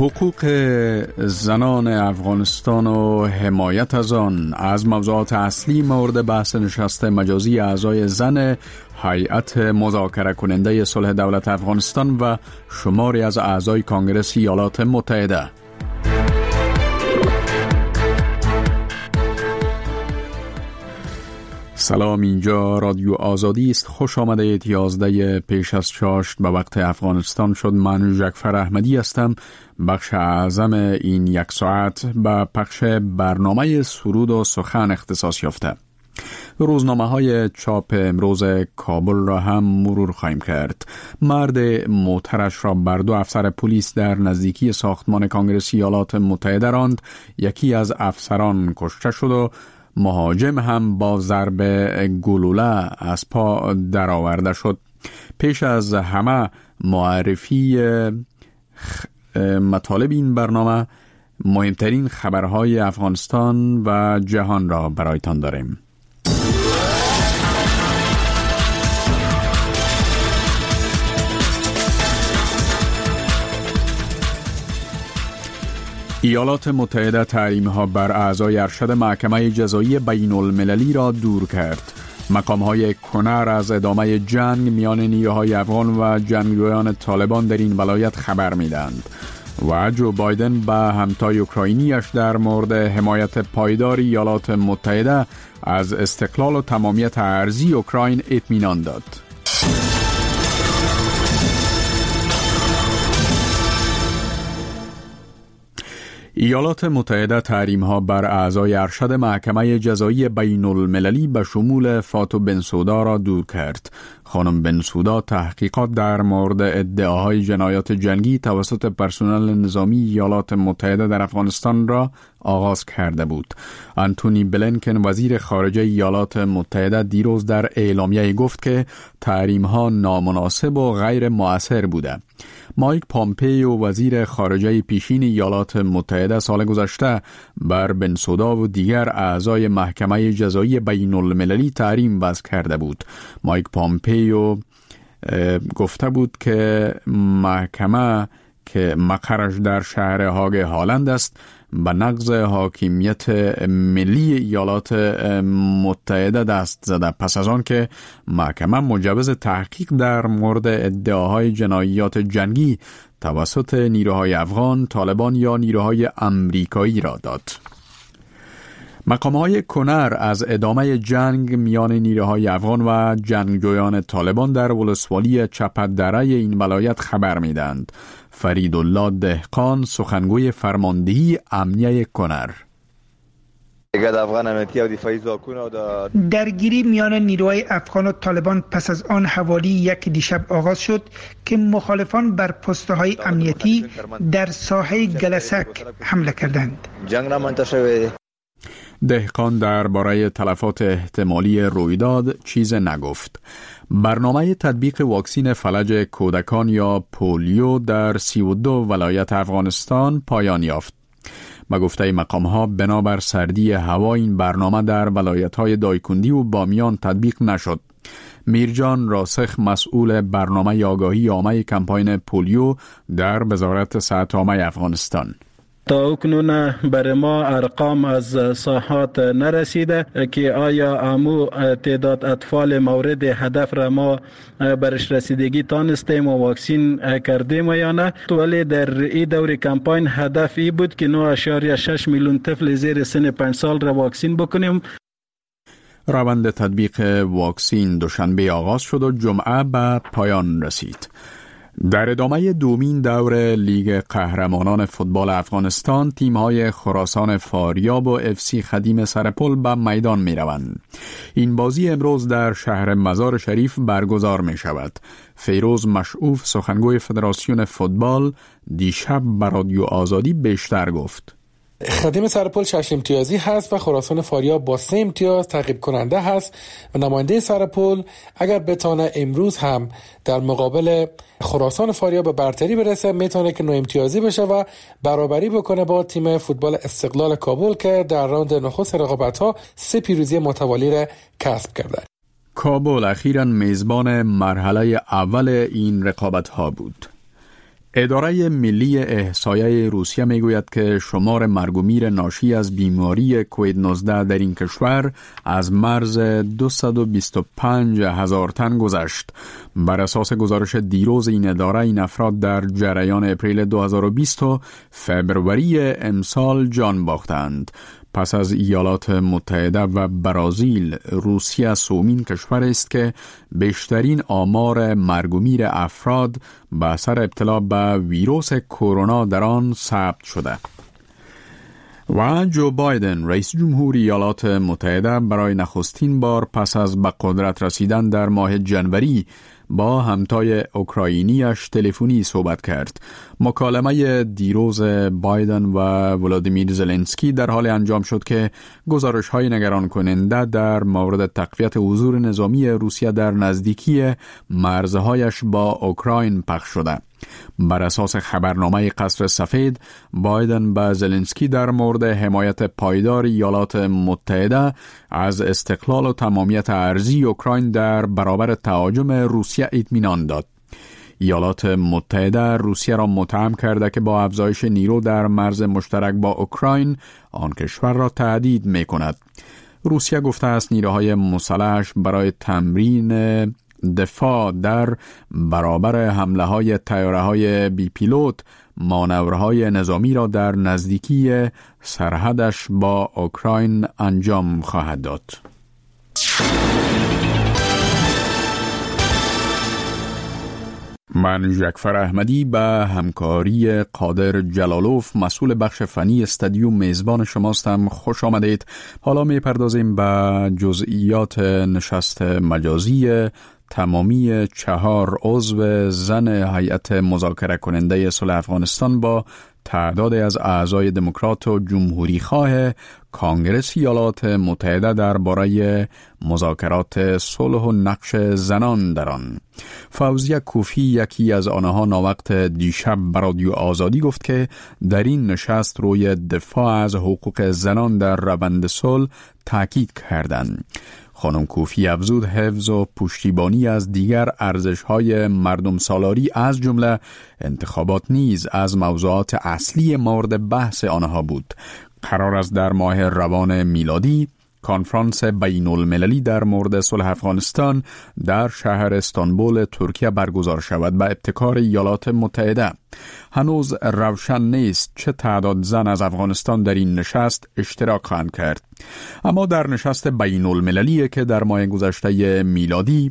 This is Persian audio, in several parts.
حقوق زنان افغانستان و حمایت از آن از موضوعات اصلی مورد بحث نشست مجازی اعضای زن هیئت مذاکره کننده صلح دولت افغانستان و شماری از اعضای کانگرس ایالات متحده. سلام، اینجا رادیو آزادی است. خوش آمده. 11 پیش از چاشت به وقت افغانستان شد. من جعفر احمدی هستم. بخش اعظم این یک ساعت به پخش برنامه سرود و سخن اختصاص یافته. روزنامه های چاپ امروز کابل را هم مرور خواهیم کرد. مرد موترش را بر 2 افسر پلیس در نزدیکی ساختمان کانگرس ایالات متحده راند. یکی از افسران کشته شد و مهاجم هم با ضرب گلوله از پا درآورده شد. پیش از همه معرفی مطالب این برنامه، مهمترین خبرهای افغانستان و جهان را برایتان داریم. ایالات متحده تحریم‌ها بر اعضای ارشد محکمه جزایی بین المللی را دور کرد. مقام‌های کنر از ادامه جنگ میان نیروهای افغان و جنگجویان طالبان در این ولایت خبر می‌دهند و جو بایدن به همتای اوکراینیش در مورد حمایت پایدار ایالات متحده از استقلال و تمامیت ارضی اوکراین اطمینان داد. ایالات متحده تحریم‌ها بر اعضای ارشد محکمه جزایی بین المللی به شمول فاتو بنسودا را دور کرد. خانم بنسودا تحقیقات در مورد ادعاهای جنایات جنگی توسط پرسنل نظامی ایالات متحده در افغانستان را آغاز کرده بود. آنتونی بلینکن وزیر خارجه ایالات متحده دیروز در اعلامیه گفت که تحریم‌ها نامناسب و غیر مؤثر بوده. مایک پامپیو وزیر خارجه پیشین ایالات متحده سال گذشته بر بنسودا و دیگر اعضای محکمه جزایی بین المللی تحریم وضع کرده بود. مایک پامپیو گفته بود که محکمه که مقرش در شهر هاگ هالند است به نقض حاکمیت ملی ایالات متحده دست زده، پس از آن که محکمه مجوز تحقیق در مورد ادعاهای جنایات جنگی توسط نیروهای افغان، طالبان یا نیروهای امریکایی را داد. مقام‌های کنر از ادامه جنگ میان نیروهای افغان و جنگجویان طالبان در ولسوالی چپدره این ولایت خبر می‌دهند. فریدالله دهقان سخنگوی فرماندهی امنیه کنر: درگیری میان نیروهای افغان و طالبان پس از آن حوالی 1 دیشب آغاز شد که مخالفان بر پست‌های امنیتی در ساحه گلسک حمله کردند. دهقان درباره تلفات احتمالی رویداد چیز نگفت. برنامه تطبیق واکسین فلج کودکان یا پولیو در 32 ولایت افغانستان پایان یافت. به گفته مقام‌ها بنابر سردی هوا این برنامه در ولایت‌های دایکندی و بامیان تطبیق نشد. میرجان راسخ مسئول برنامه آگاهی عامه کمپاین پولیو در وزارت صحت عامه افغانستان: تا اکنون بر ما ارقام از ساحات نرسیده که آیا امو تعداد اطفال مورد هدف را ما برش رسیدگی تانستیم و واکسین کردیم یا نه. ولی در این دور کمپاین هدف ای بود که 9.6 میلیون طفل زیر سن 5 سال را واکسین بکنیم. روند تطبیق واکسین دوشنبه آغاز شد و جمعه به پایان رسید. در ادامه دومین دور لیگ قهرمانان فوتبال افغانستان، تیم‌های خراسان فاریاب و FC خدیم سرپل به میدان می‌روند. این بازی امروز در شهر مزار شریف برگزار می‌شود. فیروز مشعوف سخنگوی فدراسیون فوتبال دیشب به رادیو آزادی بیشتر گفت: خدیم سرپل 6 امتیازی هست و خراسان فاریاب با 3 امتیاز تعقیب کننده هست و نماینده سرپل اگر بتانه امروز هم در مقابل خراسان فاریاب به برتری برسه میتونه که 9 امتیازی بشه و برابری بکنه با تیم فوتبال استقلال کابل که در راند نخست رقابت‌ها 3 پیروزی متوالی را کسب کرده. کابل اخیراً میزبان مرحله اول این رقابت‌ها بود. اداره ملی احصایه روسیه میگوید که شمار مرگ و میر ناشی از بیماری کووید 19 در این کشور از مرز 225,000 تن گذشت. بر اساس گزارش دیروز این اداره، این افراد در جریان اپریل 2020 و فبروری امسال جان باختند. پس از ایالات متحده و برزیل، روسیه سومین کشور است که بیشترین آمار مرگ و میر افراد به اثر ابتلا به ویروس کرونا در آن ثبت شده. و جو بایدن، رئیس جمهور ایالات متحده، برای نخستین بار پس از به قدرت رسیدن در ماه جنوری با همتای اوکراینیش تلفنی صحبت کرد. مکالمه دیروز بایدن و ولادیمیر زلنسکی در حال انجام شد که گزارش‌های نگران کننده در مورد تقویت حضور نظامی روسیه در نزدیکی مرزهایش با اوکراین پخش شده. بر اساس خبرنامه قصر سفید، بایدن به زلنسکی در مورد حمایت پایدار ایالات متحده از استقلال و تمامیت ارضی اوکراین در برابر تهاجم روسیه اطمینان داد. ایالات متحده روسیه را متهم کرده که با افزایش نیرو در مرز مشترک با اوکراین آن کشور را تهدید می‌کند. روسیه گفته است نیروهای مسلحش برای تمرین دفاع در برابر حمله‌های طیاره‌های بی پیلوت مانورهای نظامی را در نزدیکی سرحدش با اوکراین انجام خواهد داد. من جعفر احمدی به همکاری قادر جلالوف، مسئول بخش فنی استادیوم، میزبان شماستم. خوش آمدید. حالا میپردازیم به جزئیات نشست مجازی تمامی 4 عضو زن هیئت مذاکره کننده صلح افغانستان با تعداد از اعضای دموکرات و جمهوری خواه کانگرس ایالات متحده درباره مذاکرات صلح و نقش زنان در آن. فوزیه کوفی، یکی از آنها، ناوقت دیشب به رادیو آزادی گفت که در این نشست روی دفاع از حقوق زنان در روند صلح تاکید کردند. خانم کوفی افزود حفظ و پشتیبانی از دیگر ارزش‌های مردم سالاری از جمله انتخابات نیز از موضوعات اصلی مورد بحث آنها بود. قرار است در ماه روان میلادی کنفرانس بین المللی در مورد صلح افغانستان در شهر استانبول ترکیه برگزار شود به ابتکار ایالات متحده. هنوز روشن نیست چه تعداد زن از افغانستان در این نشست اشتراک خواهند کرد، اما در نشست بین المللی که در ماه گذشته میلادی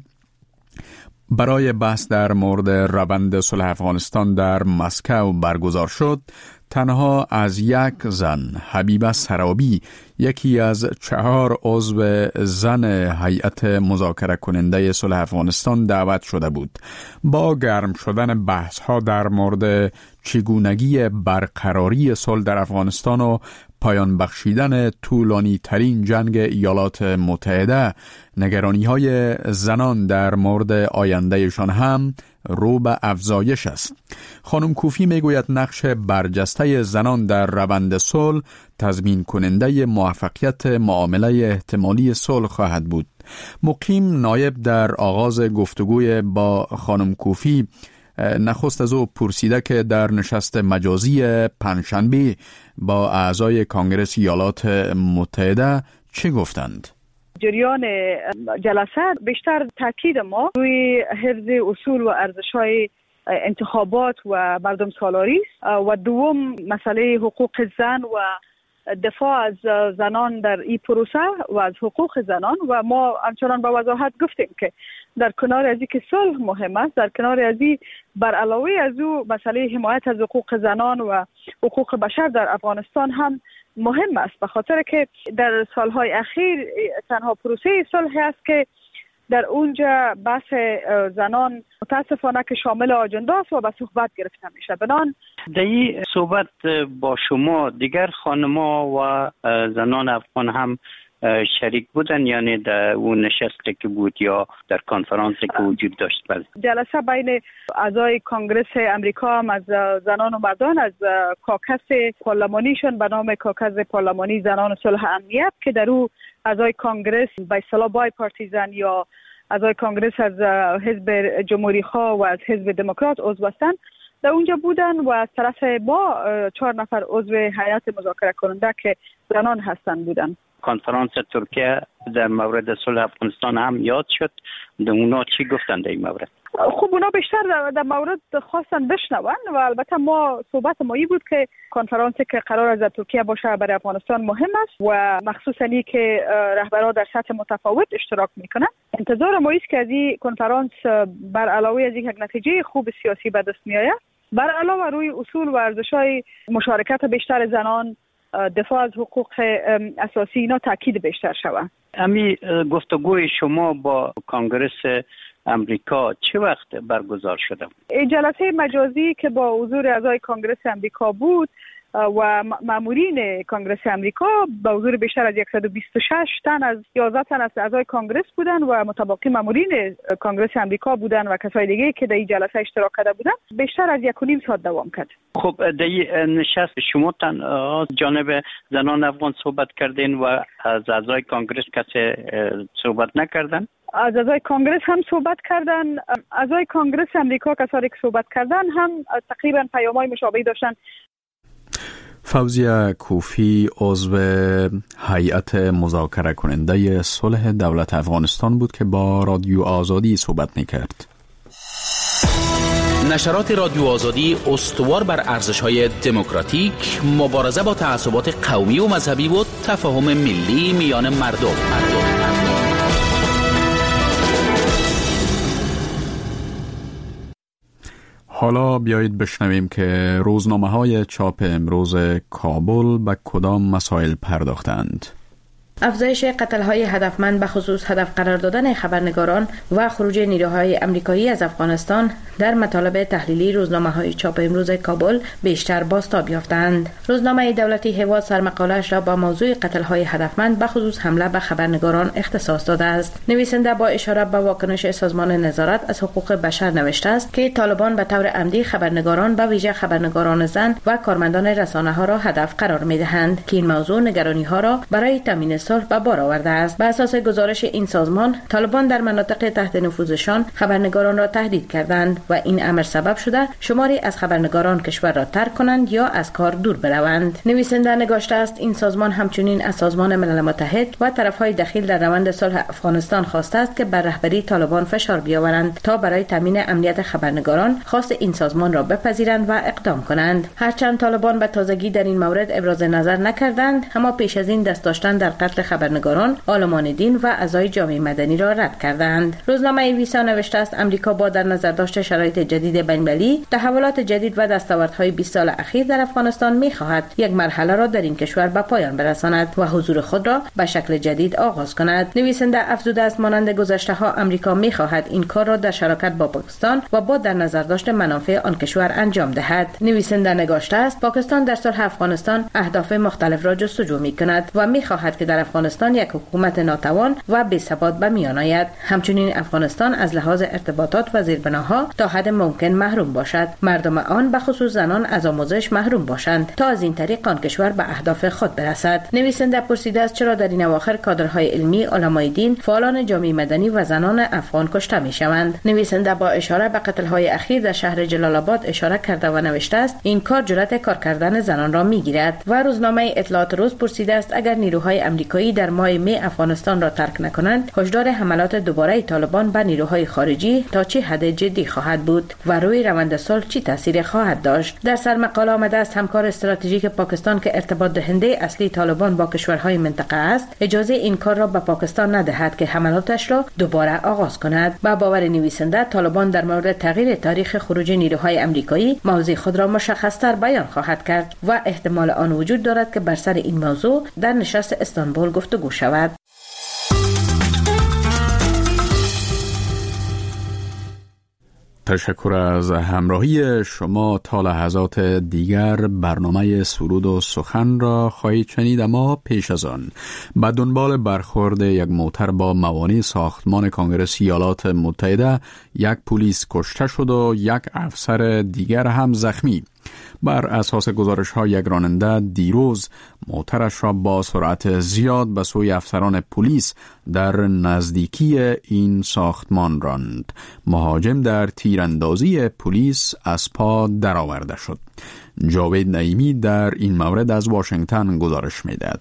برای بحث در مورد روند صلح افغانستان در مسکو برگزار شد، تنها از یک زن، حبیبه سرابی، یکی از 4 عضو زن هیئت مذاکره کننده صلح افغانستان دعوت شده بود. با گرم شدن بحث ها در مورد چگونگی برقراری صلح در افغانستان و پایان بخشیدن طولانی ترین جنگ ایالات متحده، نگرانی های زنان در مورد آیندهشان هم رو به افزایش است. خانم کوفی میگوید نقش برجسته زنان در روند صلح تضمین کننده موفقیت معامله احتمالی صلح خواهد بود. مقیم نایب در آغاز گفتگوی با خانم کوفی نخست از او پرسیده که در نشست مجازی پنجشنبه با اعضای کانگرس ایالات متحده چه گفتند؟ جریان جلسه بیشتر تاکید ما روی حفظ اصول و ارزش‌های انتخابات و مردم سالاری است و دوم مسئله حقوق زن و دفاع از زنان در این پروسه و از حقوق زنان. و ما همچنان با وضاحت گفتیم که در کنار از این که صلح مهم است، در کنار از این بر علاوه از او مسئله حمایت از حقوق زنان و حقوق بشر در افغانستان هم مهم است، به خاطر که در سالهای اخیر تنها پروسه صلح است که در اونجا بحث زنان متاسفانه که شامل آجنده است و به صحبت گرفته میشه. بنان در این صحبت با شما دیگر خانم‌ها و زنان افغان هم شریک بودن، یعنی در اون نشستی که بود یا در کنفرانسی که وجود داشت؟ بله. جلسه بین اعضای کانگرس امریکا هم از زنان و مردان از کاکس پارلمانیشون به نام کاکس پارلمانی زنان صلح امنیت که در او اعضای کانگرس به اصطلاح بای پارتیزن یا اعضای کانگرس از حزب جمهوری خواه و از حزب دموکرات عضو هستند، در اونجا بودن و از طرف ما 4 نفر عضو هیئت مذاکره کننده که زنان هستند بودن. کنفرانس ترکیه در مورد صلح افغانستان هم یاد شد. اونا چی گفتن در این مورد؟ خب اونا بیشتر در مورد خواستن بشنون و البته ما صحبت مایی بود که کنفرانسی که قرار است در ترکیه باشه برای افغانستان مهم است و مخصوصا این که رهبران در سطح متفاوت اشتراک میکنن. انتظار ما است که از این کنفرانس بر علاوه از یک نتیجه خوب سیاسی به دست میآید، بر علاوه روی اصول و ارزش‌های مشارکت بیشتر زنان، دفاع از حقوق اساسی اینا تاکید بیشتر شود. امی گفتگوی شما با کانگرس امریکا چه وقت برگزار شده؟ این جلسه مجازی که با حضور اعضای کانگرس امریکا بود و مامورین کانگرس امریکا با حضور بیشتر از 126 تن از 11 تن از اعضای کانگرس بودن و متبقی مامورین کانگرس امریکا بودن و کسای دیگه که در این جلسه اشتراک کرده بودن، بیشتر از 1.5 ساعت دوام کرد. خب در این نشست شما تنها جانب زنان افغان صحبت کردین و از اعضای کانگرس کسی صحبت نکردن؟ از اعضای کانگرس هم صحبت کردن. اعضای کانگرس امریکا کسایی که صحبت کردن هم تقریبا پیام‌های مشابهی داشتن. فوزیه کوفی عضو هیئت مذاکره کننده صلح دولت افغانستان بود که با رادیو آزادی صحبت می‌کرد. نشرات رادیو آزادی استوار بر ارزش‌های دموکراتیک، مبارزه با تعصبات قومی و مذهبی و تفاهم ملی میان مردم. حالا بیایید بشنویم که روزنامه‌های چاپ امروز کابل به کدام مسائل پرداختند. افزایش قتل‌های هدفمند به خصوص هدف قرار دادن خبرنگاران و خروج نیروهای آمریکایی از افغانستان در مطالب تحلیلی روزنامه‌های چاپ امروز کابل بیشتر بازتاب یافتند. روزنامه دولتی هواد سرمقاله‌اش را با موضوع قتل‌های هدفمند به خصوص حمله به خبرنگاران اختصاص داده است. نویسنده با اشاره به واکنش سازمان نظارت از حقوق بشر نوشته است که طالبان به طور عمدی خبرنگاران به ویژه خبرنگاران زن و کارمندان رسانه‌ها را هدف قرار می‌دهند که این موضوع نگرانی‌ها را برای تامین صلح به بار آورده است. بر اساس گزارش این سازمان، طالبان در مناطق تحت نفوذشان خبرنگاران را تهدید کردند و این امر سبب شده شماری از خبرنگاران کشور را ترک کنند یا از کار دور بروند. نویسنده نگاشته است این سازمان همچنین از سازمان ملل متحد و طرفهای دخیل در روند صلح افغانستان خواسته است که بر رهبری طالبان فشار بیاورند تا برای تامین امنیت خبرنگاران خواست این سازمان را بپذیرند و اقدام کنند. هرچند طالبان به تازگی در این مورد ابراز نظر نکردند، اما پیش از این دست داشتن در قتل خبرنگاران، عالمان دین و اعضای جامعه مدنی را رد کردند. روزنامه ویسا نوشته است امریکا با در نظر داشت شرایط جدید بین‌المللی، تحولات جدید و دستاوردهای 20 سال اخیر در افغانستان می‌خواهد یک مرحله را در این کشور به پایان برساند و حضور خود را به شکل جدید آغاز کند. نویسنده افزوده است مانند گذشته‌ها امریکا می‌خواهد این کار را در شراکت با پاکستان و با در نظر داشت منافع آن کشور انجام دهد. نویسنده نگاشته است پاکستان در صلح افغانستان اهداف مختلف را جستجو می‌کند و می‌خواهد که در افغانستان یک حکومت ناتوان و بی‌ثبات به میان آید. همچنین افغانستان از لحاظ ارتباطات و زیربناها تا حد ممکن محروم باشد. مردم آن به خصوص زنان از آموزش محروم باشند تا از این طریق آن کشور به اهداف خود برسد. نویسنده پرسیده است چرا در این اواخر کادرهای علمی، علمای دین، فعالان جامعه مدنی و زنان افغان کشته می‌شوند. نویسنده با اشاره به قتل‌های اخیر در شهر جلال آباد اشاره کرده و نوشته است این کار جرأت کار کردن زنان را می‌گیرد. و روزنامه اطلاعات روز پرسیده است اگر نیروهای آمریکایی در ماه می افغانستان را ترک نکنند، هشدار حملات دوباره طالبان به نیروهای خارجی تا چه حد جدی خواهد بود و روی روند صلح چه تأثیر خواهد داشت. در سرمقاله آمده است همکار استراتژیک پاکستان که ارتباط دهنده اصلی طالبان با کشورهای منطقه است، اجازه این کار را به پاکستان ندهد که حملاتش را دوباره آغاز کند. با باور نویسنده طالبان در مورد تغییر تاریخ خروج نیروهای آمریکایی موضع خود را مشخص‌تر بیان خواهد کرد و احتمال آن وجود دارد که بر سر این موضوع در نشست استانبول گفتگو شود. تشکر از همراهی شما. تا لحظات دیگر برنامه سرود و سخن را خواهید شنید، اما پیش از آن به دنبال برخورد یک موتر با موانع ساختمان کنگره ایالات متحده یک پلیس کشته شد و یک افسر دیگر هم زخمی. بر اساس گزارش‌ها یک راننده دیروز موترش را با سرعت زیاد به سوی افسران پلیس در نزدیکی این ساختمان راند. مهاجم در تیراندازی پلیس از پا درآورده شد. جاوید نعیمی در این مورد از واشنگتن گزارش می‌دهد.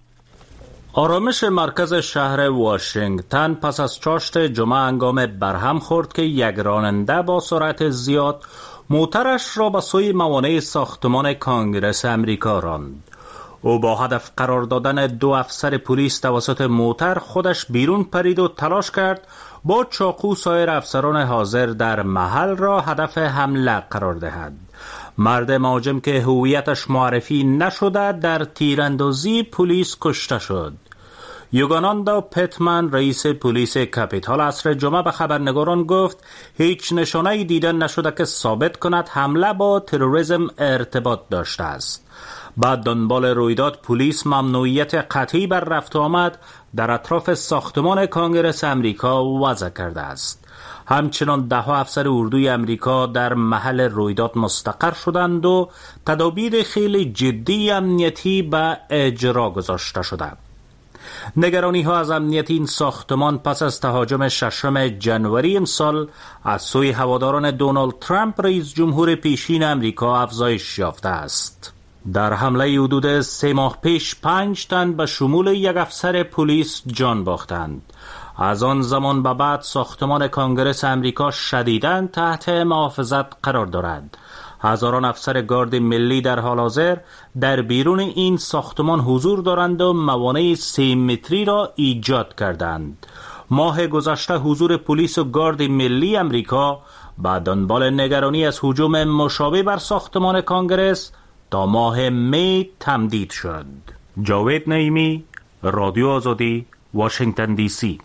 آرامش مرکز شهر واشنگتن پس از چاشت جمعه هنگام برهم خورد که یک راننده با سرعت زیاد موترش را به سوی موانع ساختمان کانگرس امریکا راند. او با هدف قرار دادن 2 افسر پلیس توسط موتر خودش بیرون پرید و تلاش کرد با چاقو سایر افسران حاضر در محل را هدف حمله قرار دهد. مرد مهاجم که هویتش معرفی نشده در تیراندازی پلیس کشته شد. یوگاناندا پتمن رئیس پلیس کپیتال عصر جمعه به خبرنگاران گفت هیچ نشانه‌ای دیده نشده که ثابت کند حمله با تروریسم ارتباط داشته است. بعد دنبال رویداد پلیس ممنوعیت قطعی بر رفت و آمد در اطراف ساختمان کانگرس امریکا وضع کرده است. همچنان 10 افسر اردوی امریکا در محل رویداد مستقر شدند و تدابیر خیلی جدی امنیتی به اجرا گذاشته شده. نگرانی ها از امنیت این ساختمان پس از تهاجم 6 جنوری امسال از سوی هواداران دونالد ترامپ رئیس جمهور پیشین امریکا افزایش یافته است. در حمله حدود 3 ماه پیش 5 تن به شمول یک افسر پلیس جان باختند. از آن زمان به بعد ساختمان کانگرس امریکا شدیداً تحت محافظت قرار دارد. هزاران افسر گارد ملی در حال حاضر در بیرون این ساختمان حضور دارند و موانع 3 متری را ایجاد کردند. ماه گذشته حضور پلیس و گارد ملی امریکا به دنبال نگرانی از هجوم مشابه بر ساختمان کانگرس تا ماه می تمدید شد. جاوید نعیمی، رادیو آزادی، واشنگتن دی سی.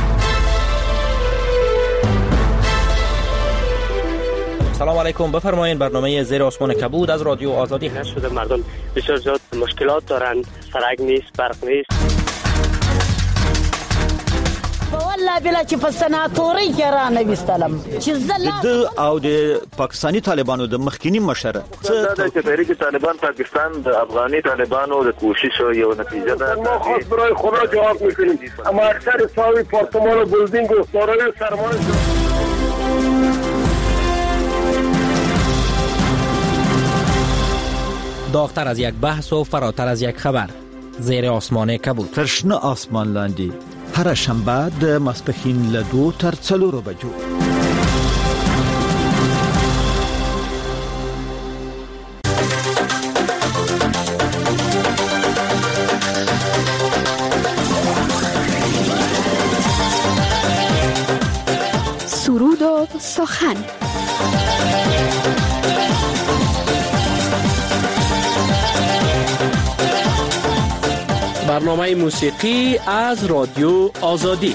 سلام علیکم، بفرمایید. برنامه زیر آسمان کبود از رادیو آزادی هست. شده مردم بسیار زیاد مشکلات دارند، سرک نیست، برق نیست. والله بلا چې په سناتوري کې را نه وستلم چې د او د پاکستانی طالبانو د مخکینی مشره د تحریک طالبان پاکستان د افغاني طالبانو د کوشش یو نتیجه ده. ما خاص برای خدا جواب میکنیم، اما اکثر ساوی پارتمان و بلدینگ و سارای سرمایه داغتر از یک بحث و فراتر از یک خبر. زیر آسمان کبود. ترشنه آسمان لاندی. هر شنبه د ماسپښین له 2 تر 4 بجو. سرود و سخن. برنامه موسیقی از رادیو آزادی.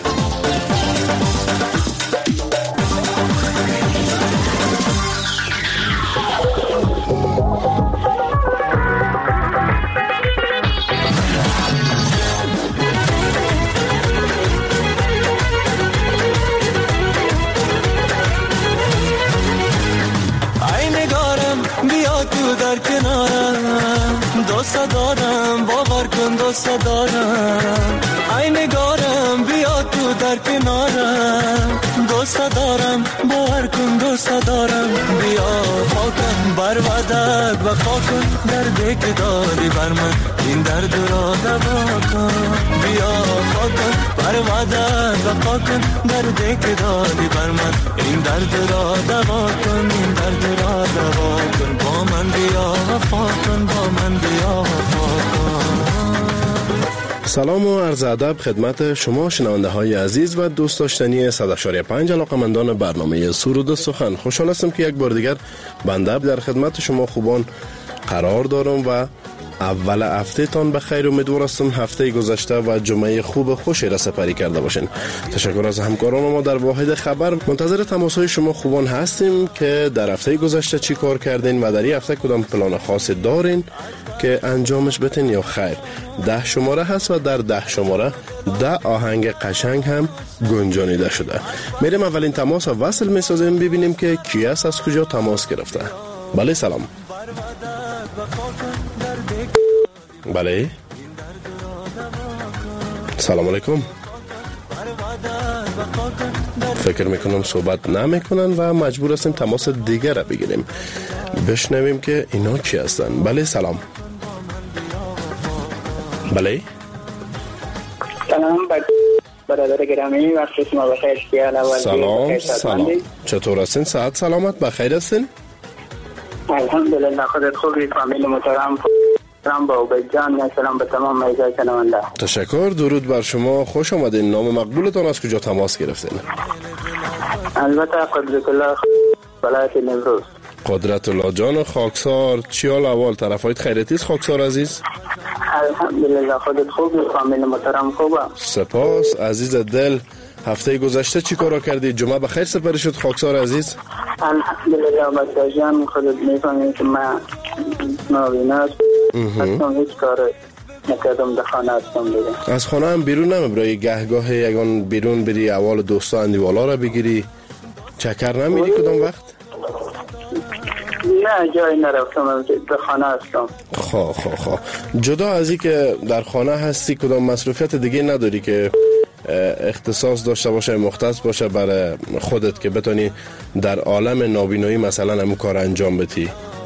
ای نگارم بیا تو در کنارم، دوست دارم باور کن دوست دارم. ای نگارم بیا تو در کنارم، دوست دارم باور کن دوست دارم. بیا خاکم بر وعدت وفا کن، دردی که داری بر من این درد را دوا کن. بیا خاکم بر وعدت وفا کن، دردی که داری بر من این درد را دوا کن، این درد را دوا کن. با من بیا وفا کن، با من بیا وفا کن. سلام و عرض ادب خدمت شما شنونده های عزیز و دوست داشتنی 100.5 علاقمندان برنامه سرود و سخن. خوشحال هستم که یک بار دیگر بنده در خدمت شما خوبان قرار دارم و اول هفته تان بخیر. امیدوار هستم هفته گذشته و جمعه خوب خوشی را سپری کرده باشین. تشکر از همکاران ما در واحد خبر. منتظر تماس های شما خوبان هستیم که در هفته گذشته چی کار کردین و در این هفته کدام پلان خاصی دارین که انجامش بتین یا خیر. 10 شماره هست و در 10 شماره 10 آهنگ قشنگ هم گنجانیده شده. میریم اولین تماس وصل میسازیم ببینیم که کی است، از کجا تماس گرفته. بله سلام. بله. سلام علیکم. فکر میکنم صحبت نمیکنن و مجبور هستیم تماس دیگر را بگیریم، بشنویم که اینا کی هستن. بله سلام. بله سلام برادر گرامی، وقت شما بخیر. سلام. چطور هستین؟ صحت سلامت بخیر هستین؟ الحمدلله. خودت خوبی؟ فامیل محترم با عبید جان، سلام به تمام مجای شنونده. تشکر. درود بر شما، خوش آمدین. نام مقبولتان از کجا تماس گرفتین؟ البته قدرت الله ولایت نیمروز. قدرت الله جان خاکسار، چی حال احوال؟ طرفایت خیریتی است خاکسار عزیز؟ الحمدلله. خودت خوبی؟ فامیل محترم خوبه؟ سپاس عزیز دل. هفته گذشته چی کارا کردی؟ جمعه بخیر سپری شد خاکسار عزیز؟ الحمدلله بچه جان، خودت میفهمی که من نابینا هستم، هیچ کار نکردم، در خانه هستم دیگه. از خانه هم بیرون نمیبرای؟ گهگاه یگان بیرون بری اول دوستا اندیوالا را بگیری؟ چکر نمیری کدام وقت؟ نه جایی نرفتم، در خانه هستم. خواه جدا از این که در خانه هستی کدام مصروفیت دیگه نداری که اختصاص داشته باشه، مختص باشه برای خودت که بتونی در عالم نابینایی مثلا همون کار انجام بدی؟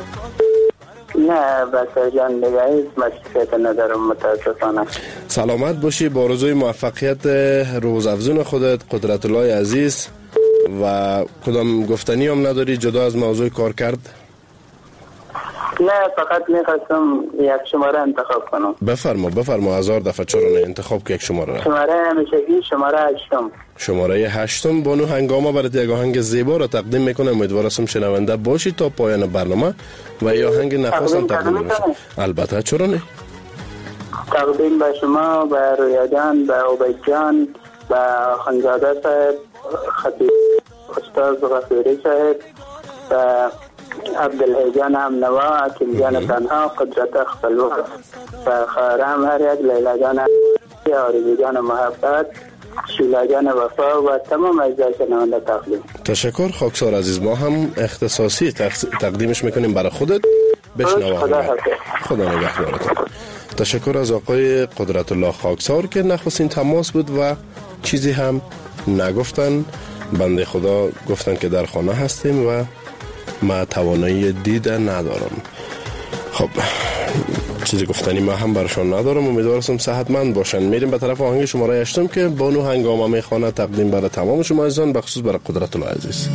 نه بچه جان دیگه هیچ مشکلیت ندارم متاسفانه. سلامت باشی، با آرزوی موفقیت روزافزون خودت قدرت الله عزیز. و کدام گفتنی هم نداری جدا از موضوع کار کرد؟ نه فقط میخواستم یک شماره انتخاب کنم. بفرما 1000 دفعه چرا نه، انتخاب که یک شماره. شماره همیشگی شماره 8. شماره 8 بانو هنگامه برات یک آهنگ زیبا را تقدیم میکنم. امیدوارم شنونده باشی تا پایان برنامه و یا آهنگ نخواستم تقدیم میشه. البته چرا نه. تقدیم به شما، به رویا جان، به عبید جان، به خانزاده صاحب، خطیب استاد غفوری صاحب، به عبدالحی جان هم نوا، حکیم جان تنها، قدرت خپلوان، به خارم هر یک، لیلا جان آرزو جان محبت، شیلا جان وفا و تمام اجزای شنونده تقدیم. تشکر خاکسار عزیز. ما هم اختصاصی تقدیمش میکنیم برای خودت. بشنو. خدا نگهدارتون. تشکر از آقای قدرت الله خاکسار که نخستین تماس بود و چیزی هم نگفتن. بنده خدا گفتن که در خانه هستیم و ما توانایی دیدن ندارم. خب چیزی گفتنی ما هم برشان ندارم. امیدوارم صحتمند باشن. میریم به طرف آهنگ شماره 8 که بانو هنگامه میخوانه تقدیم برای تمام شما عزیزان، به خصوص برای قدرت الله عزیز.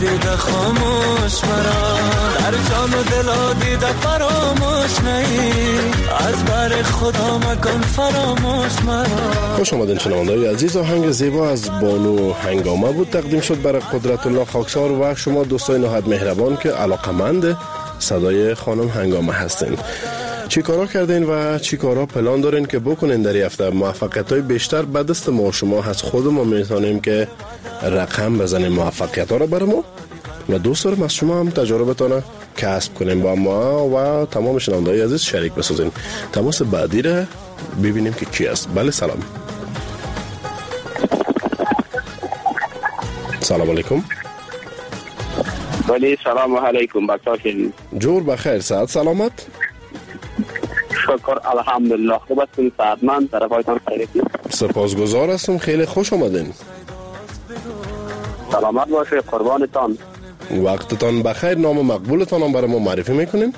دیده خاموش مرا، در جان و دل دیده فراموش نهی، از بر خدا مکن فراموش مرا. خوش آمدین شنونده‌های عزیز. آهنگ زیبا از بانو هنگامه بود تقدیم شد برای قدرت الله خاکسار و شما دوستای نهایت مهربان که علاقمند صدای خانم هنگامه هستین. چی کارا کردین و چی کارا پلان دارین که بکنین در این هفته؟ موفقیت‌های بیشتر به دست ما و شما هست. خود ما میتونیم که رقم بزنیم موفقیت‌ها را برای ما و دوست دارم از شما هم تجربتان کسب کنیم با ما و تمام شنونده‌های عزیز شریک بسازین. تماس بعدی را ببینیم که کی است. بله سلام. سلام علیکم. ولی سلام علیکم. بخیر. جور بخیر. صحت سلامت؟ شکر الحمدلله. خوب هستین؟ صحتمند؟ طرفایتان خیریتی؟ سپاسگزار هستم. خیلی خوش آمدین. سلامت باشه. قربانتان. وقتتان بخیر. نام مقبولتان هم برای ما معرفی میکنین؟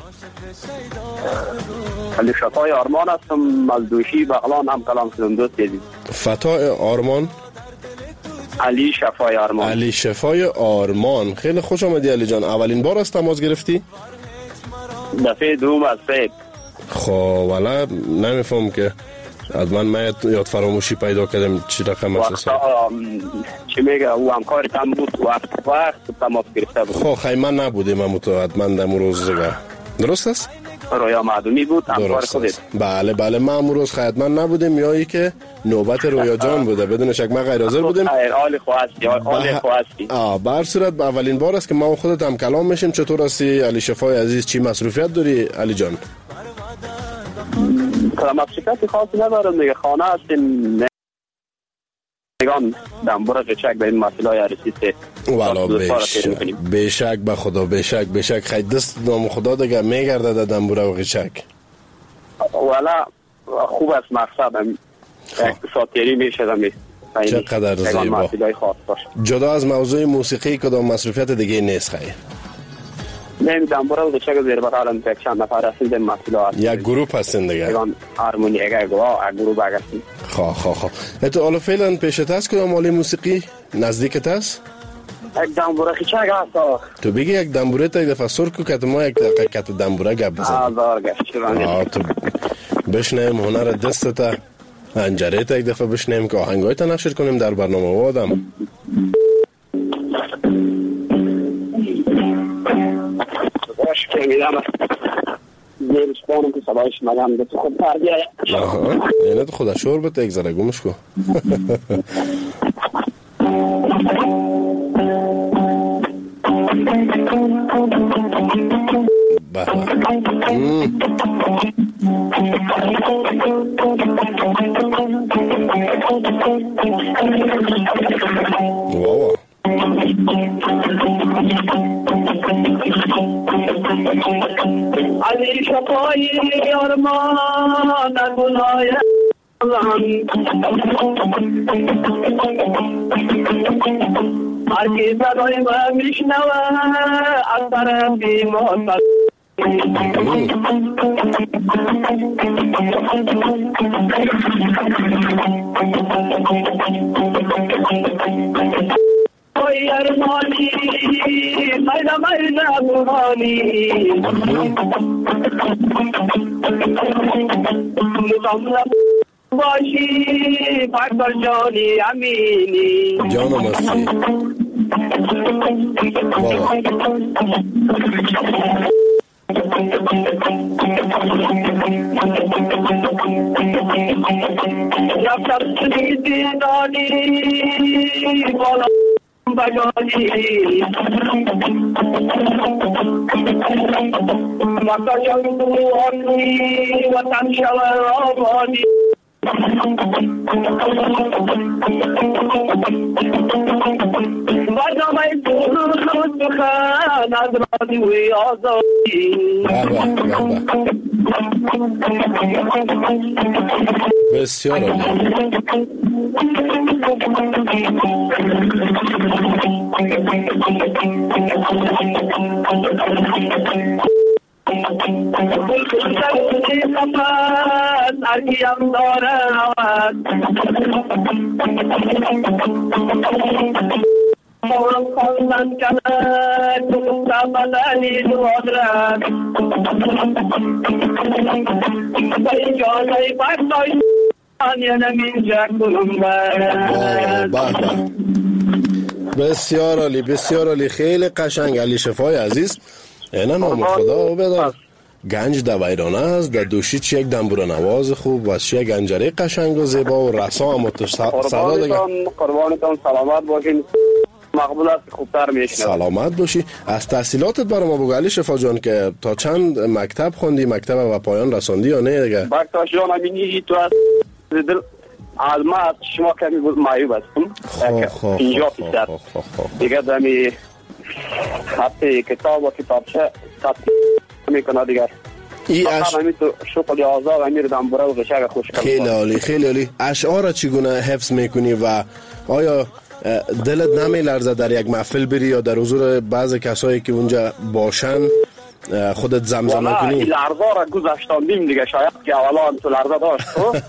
علی شفای آرمان هستم از دوشی بغلان. هم کلام شدم دوست دیدید. فتای آرمان؟ علی شفای آرمان. علی شفای آرمان. خیلی خوش آمدی علی جان. اولین بار است تماس گرفتی؟ دفعه دوم از فید. خب والا نمیفهم که حتما من یاد فراموشی پیدا کردم. چی رقم است؟ چی میگه او همکار تام بود وقت تماس گرفته بود. خب خیلی من نبودیم. من حتما در روز درست است؟ رویا معدومی بود همکار خودت. بله بله ما امروز خدمت نبودیم یا ای که نوبت رویا جان بوده. بدون شک ما غیر حاضر بودیم. عالی خواستی عالی خواستی. بر صورت اولین بار است که ما خودت هم کلام میشیم. چطور هستی علی شفای عزیز؟ چی مصروفیت داری علی جان؟ مصروفیت خاصی ندارم دیگه. خانه هستیم نگان دنبور قچک به این مسئله عرصیسته. والا بیشک به خدا بیشک خیلی دست نام خدا دیگه میگرده در دنبور و قچک. والا خوب است مقصد ساتیری میشدم. چقدر زیبا. جدا از موضوع موسیقی کدام مصروفیت دیگه نیست خیلی؟ نمی دنبور و قچک زیر بقالم که چند نفر هستیم در مسئله یک گروپ هستین دیگه؟ هارمونی اگه گروپ هستیم. خواه اتو حالا فعلا پیشت هست کدام مالی موسیقی نزدیکت هست؟ یک دنبوره خیچه هست. تو بگی یک دنبوره تا یک دفعه سر کو که ما یک دقیقه دنبوره گپ بزنیم. تو بشنیم هنر دستتا انجره تا یک دفعه بشنیم که آهنگای تا نشر کنیم در برنامه وادم. باش که میدم دیرشپانم که سبایش مگم به تو خود پرگیره. اینه تو خدا شور بته یک ذره گمش کو. واو علی شفای آرمان گناه هر کی صدای من میشنوه از طرف بیمان اوی ارمانی میدا گناهی مطمئن باشی فکر جانی امینی جانم هستی رفتم سیدی نانی بالا بجانی مکا جنگو آنوی وطن شور آبانی برنامه خود بخن از رادیوی آزادی بسیار خواندن کنه تو سمنانی دوادرم بای جانای بردای آنیم بسیار عالی، بسیار عالی، خیلی قشنگ. علی شفای عزیز اینا نام خدا بدار گنج در ویرانه است، در دوشیچ یک دنبور نواز خوب و یک گنجره قشنگ و زیبا و رسا هم صدا دیگه. قربانتان سلامت باشین، مقبول است، خوبتر میشنم. سلامت باشی. از تحصیلاتت برای ما بگو علی شفا جان که تا چند مکتب خوندی، مکتب و پایان رساندی یا نه دیگه؟ بکتاش جان امینی تو از دل از ما شما کمی بود معیوب هستم 50% دیگه دمی خط کتاب و کتابچه خط میکنه دیگه همین تو شغل آزاد امیر دنبوره و قشنگ خوش کنم. خیلی عالی، خیلی عالی. اشعار چگونه حفظ میکنی و آیا دلت نمیلرزه در یک محفل بری یا در حضور بعض کسایی که اونجا باشن خودت زمزمه کنی؟ این لرزه را گذاشتاندیم دیگه، شاید که اولا هم تو لرزه داشت.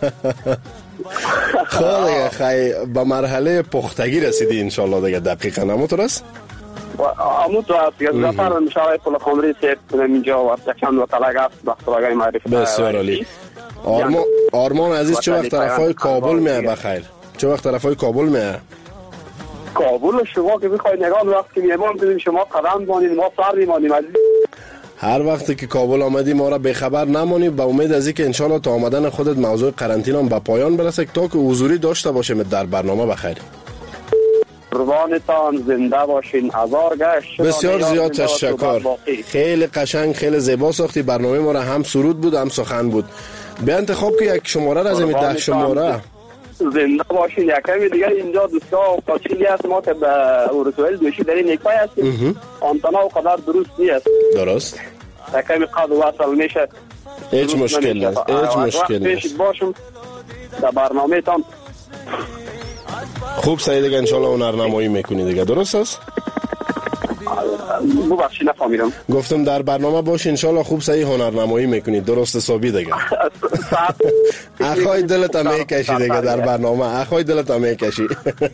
خیلی خیلی به مرحله پختگی رسیدی انشالله دیگه. دقیقا همونطور است؟ همونطور است دیگه. زفر انشاءالله پول خمری سیب کنم اینجا و چند و طلق است بختراگای معرفت. بسیار عالی. آرمان عزیز چه وقت طرفای کابل میه بخیر؟ چه وقت طرفای کابل میه؟ کابل شما که بخوای نگاه وقتی میمان ببین شما قدم بانید ما سر میمانیم عزیز. هر وقتی که کابل آمدی ما را بخبر نمانی، با امید از اینکه انشالله تا آمدن خودت موضوع قرنطینه به پایان برسه تا که حضوری داشته باشیم در برنامه. بخیر. قربانتان زنده باشین. هزار گشت. بسیار زیاد تشکر. خیلی قشنگ، خیلی زیبا ساختی برنامه ما را. هم سرود بود هم سخن بود. به انتخاب که یک شماره را از این 10 شماره. زنده باشین. یکمی دیگه اینجا دوستا و قاچیلی هست ما که به اورتوئل دوشی در این نکای هستیم. آنتنا و قدر درست نیست. درست. یکمی قد وصل میشه. هیچ مشکل نیست. هیچ مشکل نیست. باشم در برنامه تان خوب سعی دیگه انشالله هنرنمایی میکنی دیگه. درست است؟ ببخشید نفهمیدم. گفتم در برنامه باش انشالله خوب سعی هنرنمایی میکنی. درست حسابی دیگه. اخوای دلت هم میکشی دیگه در برنامه. اخوای دلت هم میکشی.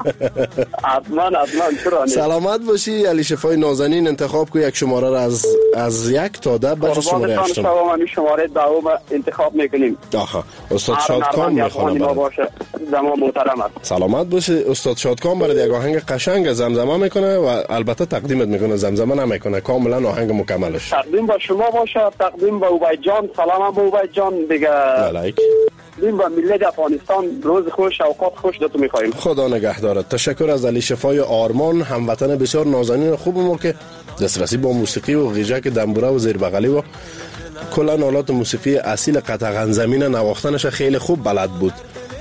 حتما چرا نیست. سلامت باشی. علی شفای نازنین انتخاب کو یک شماره را از 1 تا 10 بچه شماره 8. قربانتان شماره 10 انتخاب میکنیم. آها. استاد شادکام میخوانه باشه. زمان محترم است. سلامت باشی. استاد شادکام برای یک آهنگ قشنگ زمزمه میکنه و البته تقدیمت میکنه، زمزمه نمیکنه، کاملا آهنگ مکملش. تقدیم با شما باشه، تقدیم با عبید جان. سلام با عبید جان دیگه. علیک. تقدیم با ملت افغانستان. روز خوش، اوقات خوش دتو میخوایم. خدا نگهدارت. تشکر از علی شفای آرمان، هموطن بسیار نازنین خوب ما که دسترسی با موسیقی و غیجک دنبوره و زیر بغلی و کلا آلات موسیقی اصیل قطعا زمین نواختنش خیلی خوب بلد بود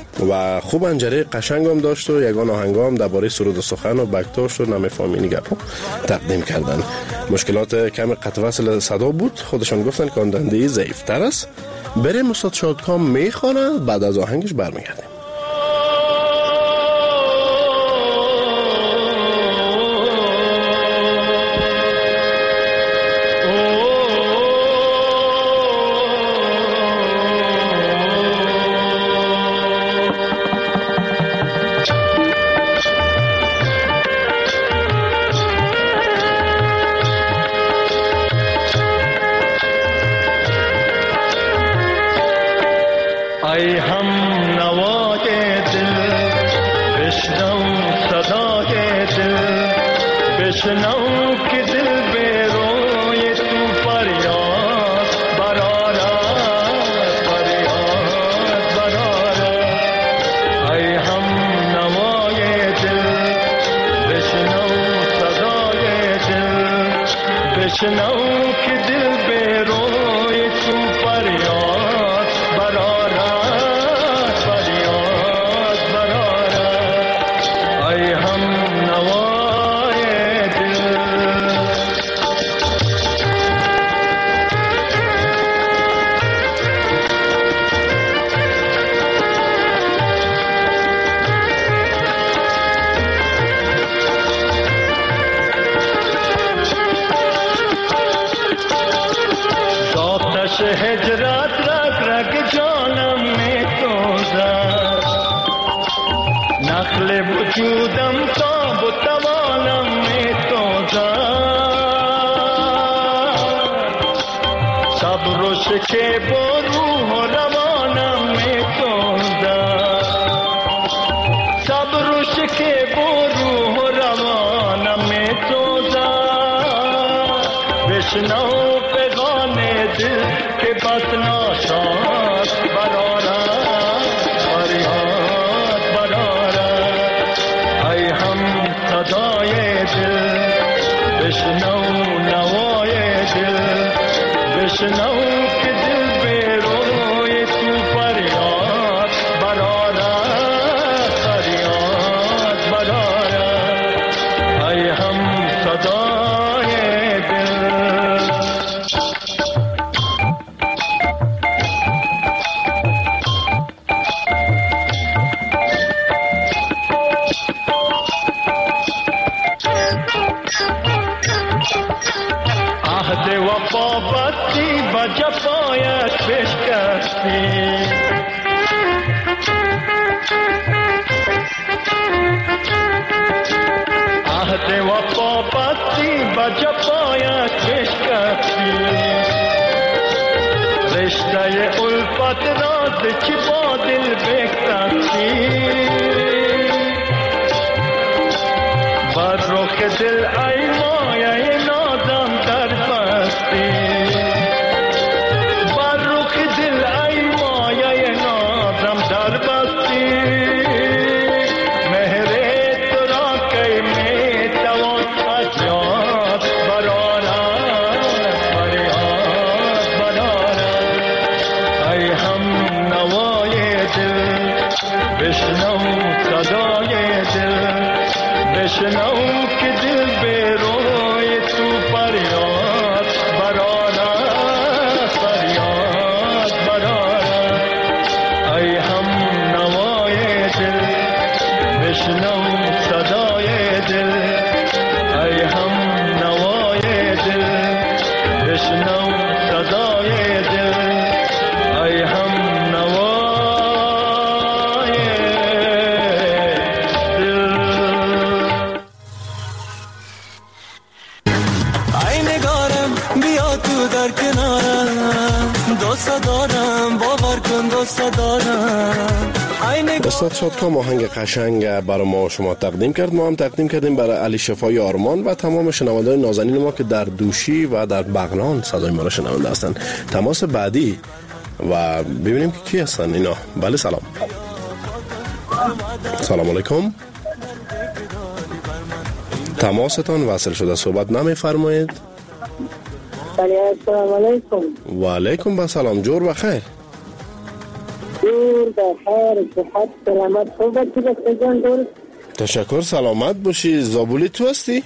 و خوب انجره قشنگ هم داشت و یگان آهنگا هم درباره سرود و سخن و بکتاش و نمیفهمینی گپا تقدیم کردن. مشکلات کم قطع وصل صدا بود، خودشان گفتن که آندندهی ضعیف‌تر است. بریم استاد شادکام میخوانه، بعد از آهنگش برمیگردیم. وجودم تاب و توان روانم صبر و شکیب و روح و روانم می‌سوزد صبر و شکیب و روح و روانم می‌سوزد بشنو پیغام دل که بس ناشاد برآرد فریاد برآرد ای هم صدای دل بشنو نوای دل بشنو که دل به روی تو فریاد برآرد فریاد برآرد ای هم صدای دل عهد وفا بستی و جفایت بشکستی عهد وفا بستی و جفایت بشکستی رشته الفت راز چی با دل بکستی بر رخ دل ای مایه نازم در بستی بر رخ دل ای مایه نازم در بستی مهر تو را که می توان از یاد برآرد فریاد برآرد ای هم نوای دل بشنو صدای دل بشنو که دل به روی تو فریاد برآرد فریاد برآرد ای هم نوای دل بشنو صدای دل ای هم نوای دل بشنو صدای دل ای هم نوای در کنارم دوست دارم باور کن دوست دارم استاد شادکام آهنگ قشنگ برای ما شما تقدیم کرد. ما هم تقدیم کردیم برای علی شفای آرمان و تمام شنوندگان نازنین ما که در دوشی و در بغلان صدای ما را شنونده هستند. تماس بعدی و ببینیم که کی هستن اینا. بله سلام. سلام علیکم. تماستان وصل شده، صحبت نمی‌فرمایید. السلام علیکم. و علیکم با سلام. جور بخیر. جور بخیر، صحت سلامت خوب باشی بسیجان دور. تشکر، سلامت باشی. زابولی تو هستی؟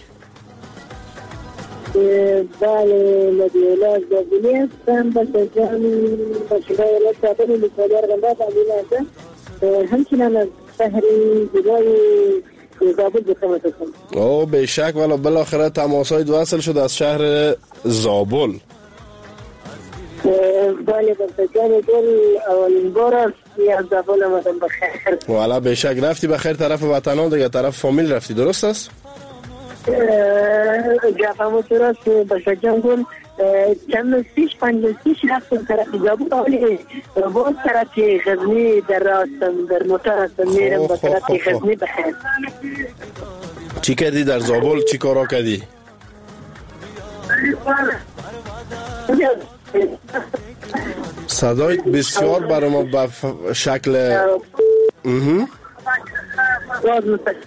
بله مدیولا زابولی هستم بسیجان باشیگاه ایلت سابقی میکالیار غنبات علیل هستم همچنان از شهری زیبای زابل بخمت هستم. او بیشک ولی بالاخره تماسای وصل شد از شهر زابل. بله بسیجان دل اولین بار است که از زابل آمدم بخیر. والا بیشک رفتی بخیر طرف وطنان دیگه، طرف فامیل رفتی، درست است؟ گفتم درست بسیجان دل چند پیش 5 پیش رفتم طرف زابل، ولی باز طرف غزنی در راستم در موتر هستم میرم به طرف غزنی بخیر. چی کردی در زابل؟ چی کارا کردی؟ صدایت بسیار برای ما به شکل باز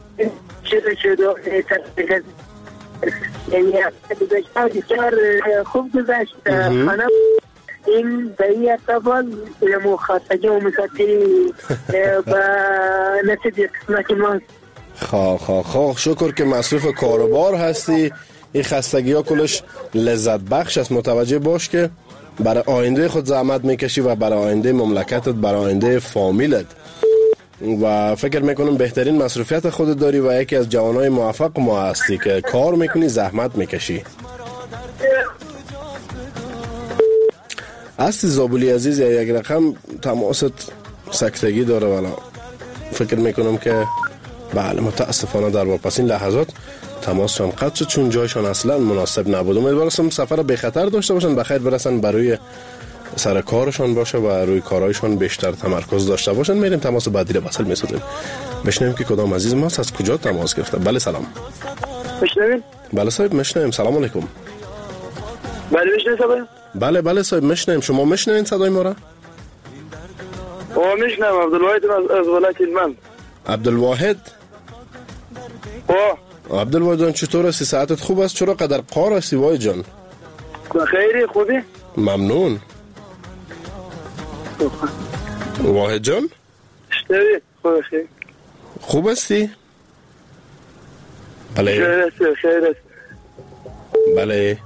شده یعنی بسیار خوب گذشت. خانم این بایی اتفال مخاطجه و مساطری با نتیجه قسمت ما. خواه شکر که مصروف کاروبار هستی. این خستگی ها کلش لذت بخش است. متوجه باش که برای آینده خود زحمت میکشی و برای آینده مملکتت، برای آینده فامیلت، و فکر میکنم بهترین مصروفیت خودت داری و یکی از جوانای موفق ما هستی که کار میکنی، زحمت میکشی. هستی زابلی عزیز، یا یک رقم تماست سکتگی داره، ولی فکر میکنم که بله متاسفانه در واپسین لحظات تماسشان قطع شد چون جایشان اصلا مناسب نبود. امیدوارم سفر به خطر داشته باشن، بخیر برسن، برای سر کارشان باشه و روی کارهایشان بیشتر تمرکز داشته باشن. میریم تماس بعدی رو وصل می‌سازیم. بشنویم که کدام عزیز ماست، از کجا تماس گرفته. بله سلام. میشنوید؟ بله صاحب میشنویم. سلام علیکم. بله میشنوید صاحب؟ بله صاحب میشنویم. شما میشنوین صدای ما را؟ میشنوم. عبدالواحد از ولایت هلمند. عبدالواحد؟ عبدالواحد جان چطور هستی؟ صحتت خوب است؟ چرا قدر قار هستی واحد جان؟ خیری خوبی؟ ممنون. واحد جان؟ شتوی خوبی. خوب هستی؟ بله خیر است. بله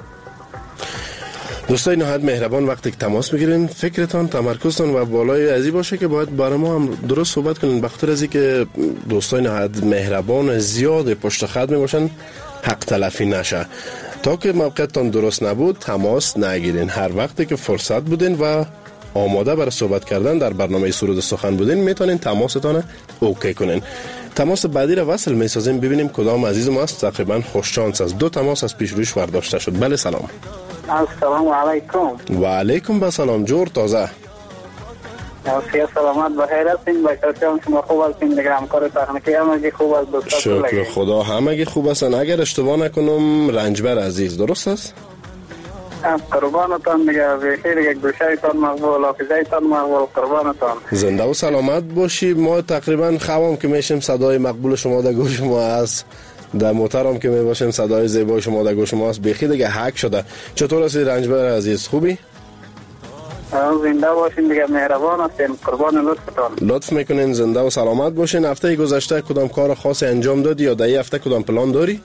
دوستای نهایت مهربان، وقتی که تماس میگیرین فکرتان تمرکزتان و بالای ازی باشه که باید برای ما هم درست صحبت کنین. بخاطر ازی که دوستای نهایت مهربان زیاد پشت خط میباشن حق تلفی نشه. تا که موقعتان درست نبود تماس نگیرین. هر وقتی که فرصت بودین و آماده برای صحبت کردن در برنامه سرود سخن بودین میتونین تماستان اوکی کنین. تماس بعدی را وصل میسازیم ببینیم کدام عزیز ما است. تقریبا خوش شانس است. 2 تماس از پیش روش برداشته شد. بله سلام. السلام علیکم. و علیکم با سلام. جور تازه. سیاه سلامت بخیر هستین. بچه‌ها شما خوب هستین؟ دیگه همکار تکنیکی همگی خوب است؟ دوستا شکر خدا همگی خوب هستن. اگر اشتباه نکنم رنجبر عزیز درست است؟ قربانتان دیگه بخیر. یک دوشایتان مقبول، حافظایتان مقبول. قربانتان. زنده و سلامت باشی. ما تقریبا خوام که میشیم صدای مقبول شما در گوش ما است. در موترم که میباشیم صدای زیبای شما در گوش ما است. بخیر دیگه حق شده. چطور هستی رنجبر عزیز؟ خوبی؟ زنده باشین دیگه. مهربان هستین. قربان لطفتان. لطف میکنین. زنده و سلامت باشین. هفته گذشته کدام کار خاصی انجام دادی یا در این هفته کدام پلان داری؟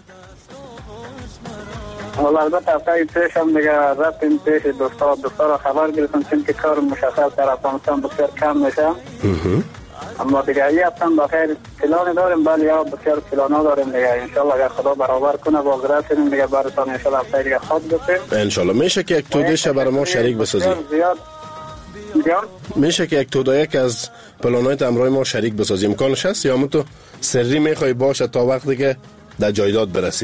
والا البته هفته پیش هم دیگه رفتیم پیش دوستا را خبر گرفتم چون که کار مشخص در افغانستان بسیار کم میشه. اما دیگه یه هفته بخیر پلان داریم. بله یا بسیار پلانا داریم دیگه. انشالله اگر خدا برابر کنه باز رسیدیم دیگه براتون انشالله هفته دیگه خود بسیم. انشالله. میشه که یک تودهش برای ما شریک بسازی؟ میشه که یک توده‌یک از پلانایت امرای ما شریک بسازی؟ امکانش هست یا تو سری میخوای باشه تا وقتی که در جایداد برسی؟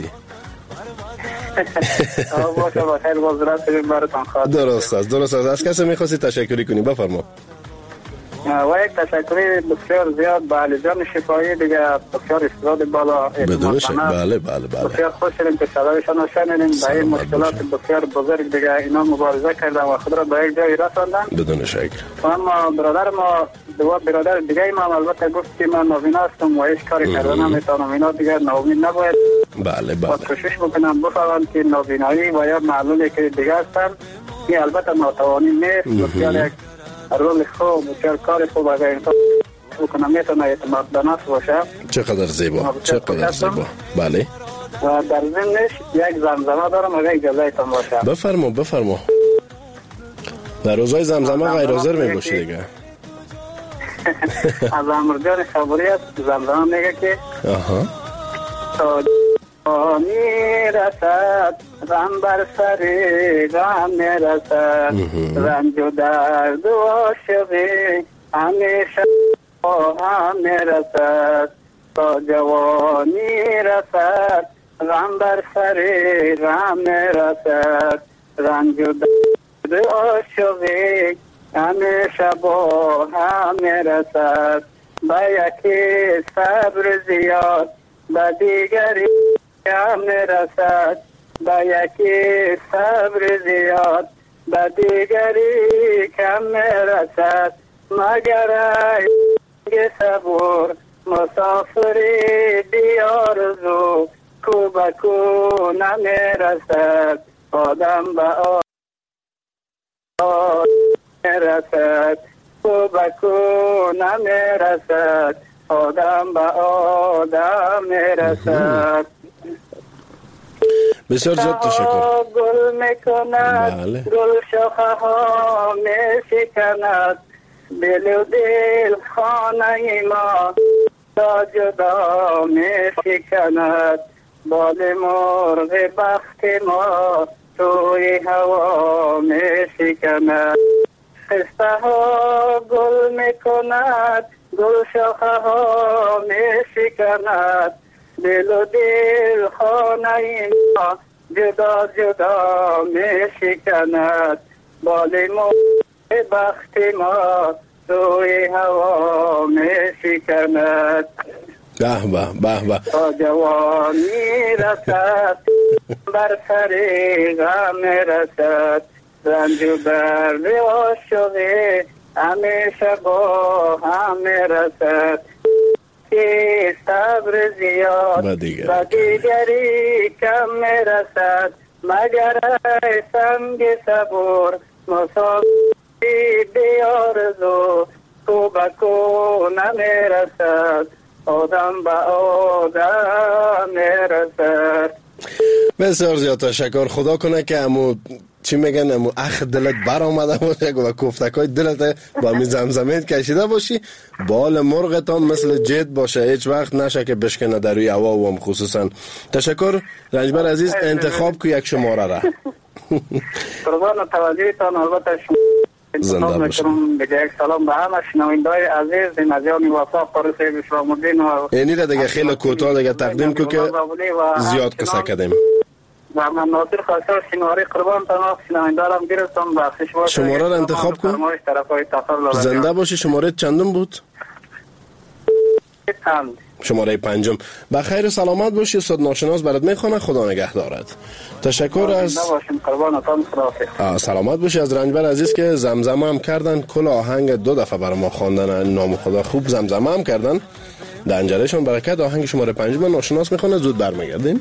باشه بخیر باز رسیدیم براتون خواهد. درست است. از کسی میخواستی تشکری کنی؟ بفرما. و یک تشکری بسیار زیاد به علی جان شفایی دیگه بسیار استعداد بالا. بدون شک. بله بسیار خوش شدیم که صدایشان رو شنیدیم. به این مشکلات بسیار بزرگ دیگه اینا مبارزه کردن و خود را به یک جایی رساندن بدون شک. اما برادر ما دو برادر دیگه ما البته گفت که من نوین هستم و هیچ کاری کردن نمیتونم. اینا دیگه نوین نباید. بله کوشش بکنم بفهمم که نوینایی و یا معلولی که دیگه هستن که البته ناتوانی نیست. بسیار یک رول خوب بسیار کار خوب اگر انسان بکنم میتونه اعتماد به نفس باشه. چقدر زیبا. بله. و در ضمنش یک زمزمه دارم اگر اجازه ایتان باشه. بفرما. در روزهای زمزمه غیر حاضر میباشی دیگه. از امرجان خبری است. زمزمه میگه که تا میرسد غم بر سر غم میرسد رنج و درد و عاشقی همیشه هم میرسد تا جوانی رسد غم بر سر غم میرسد رنج و درد و عاشقی همیشه با هم میرسد با یکی صبر زیاد با دیگری کم میرسد با یکی صبر زیاد با دیگری کم میرسد مگر ای صبور مسافری بیارزو کو با کو نمیرسد آدم با آدم میرسد کو با کو نمیرسد آدم با آدم میرسد. بسیار زیاد تشکر. گل میکند گل شاخه ها میشکند دل و دل خانه ما تا جدا میشکند بال مرغ بخت ما توی هوا میشکند خسته ها گل میکند گل شاخه ها می شکند دل و دل خانه ما جدا جدا می شکند بال ما بخت ما روی هوا می شکند به به به به تا جوانی رسد بر سر غم رسد رنج و درد عاشقی همیشه با هم رسد که صبر زیاد و دیگری کم رسد مگر ای سنگ صبر مسافری بیارزو تو به کو نمیرسد آدم به آدم میرسد. بسیار زیاد تشکر. خدا کنه که امو چی میگن امو اخ دلت بر آمده باشه و کوفتکای دلت با می زمزمید کشیده باشی بال مرغتان مثل جد باشه هیچ وقت نشه که بشکنه در روی هوا و خصوصا. تشکر رنجبر عزیز. انتخاب کو یک شماره را قربان توجهتان. البته زنده باشم. بگه سلام به همه شنونده‌های عزیز نزیان وفا فارسی اسلام الدین و اینی را دیگه خیلی کوتاه دیگه تقدیم کو که زیاد قصه کردیم. و من ناصر خواستم شماره قربان تمام شنوندارم گرفتم بخشش باشه. شماره را انتخاب کن. زنده باشی. شماره چندم بود؟ شماره 5. بخیر سلامت باشی. استاد ناشناس برات میخونه. خدا نگهدارت. تشکر از سلامت باشی از رنجبر عزیز که زمزمه هم کردن. کل آهنگ 2 دفعه برای ما خواندن. نام خدا خوب زمزمه هم کردن. دنجرشون برکت. آهنگ شماره 5 ناشناس میخونه. زود برمیگردیم.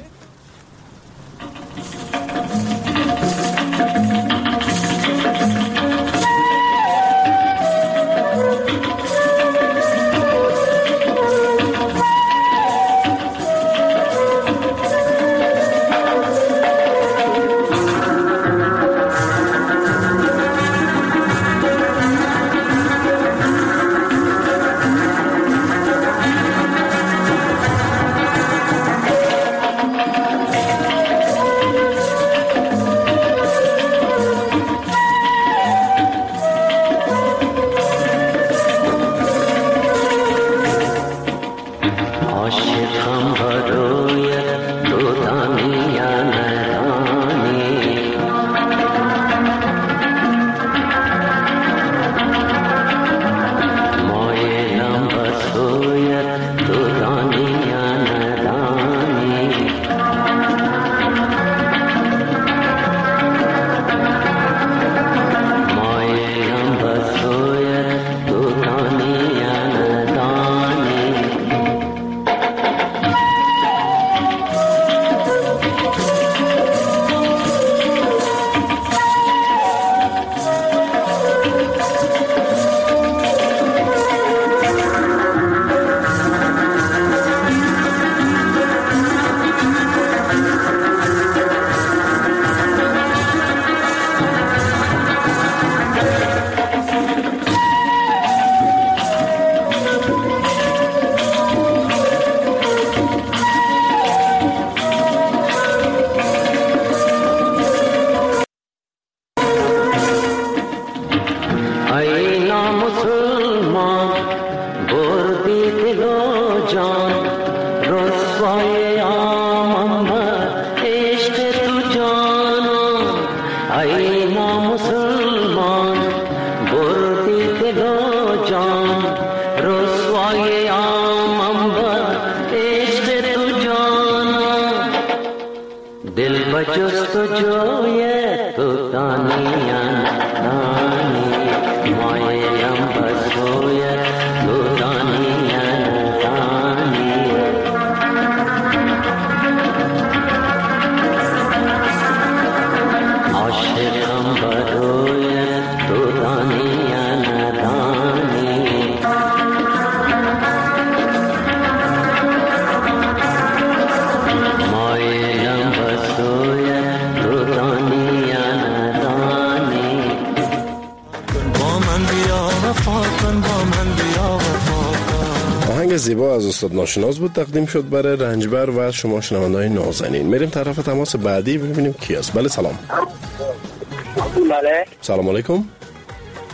زیبا از استاد ناشناس بود تقدیم شد برای رنجبر و شما شنونده‌های نازنین. میریم طرف تماس بعدی ببینیم کی است. بله سلام. بله سلام علیکم.